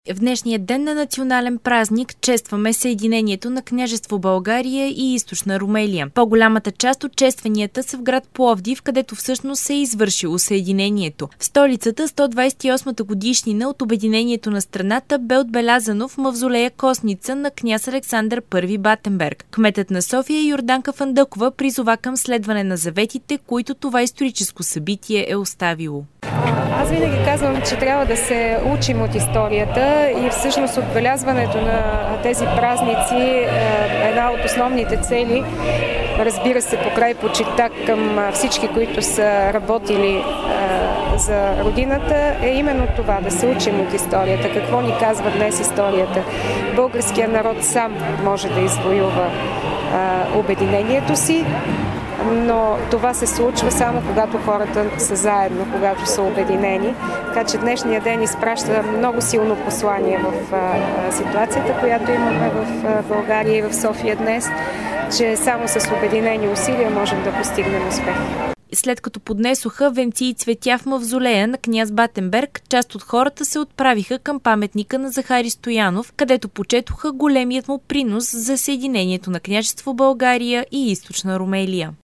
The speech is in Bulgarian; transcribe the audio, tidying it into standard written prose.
В днешния ден на национален празник честваме съединението на княжество България и източна Румелия. По-голямата част от честванията са в град Пловдив, където всъщност се е извършило съединението. В столицата 128-та годишнина от обединението на страната бе отбелязано в мавзолея Косница на княз Александър I Батенберг. Кметът на София Йорданка Фандъкова призова към следване на заветите, които това историческо събитие е оставило. Аз винаги казвам, че трябва да се учим от историята и всъщност отбелязването на тези празници е една от основните цели. Разбира се, покрай почита към всички, които са работили за родината, е именно това, да се учим от историята. Какво ни казва днес историята? Българският народ сам може да извоюва обединението си, но това се случва само когато хората са заедно, когато са обединени. Така че днешния ден изпраща много силно послание в ситуацията, която имаме в България и в София днес, че само с обединени усилия можем да постигнем успех. След като поднесоха венци и цветя в мавзолея на княз Батенберг, част от хората се отправиха към паметника на Захари Стоянов, където почетоха големият му принос за съединението на княжество България и източна Румелия.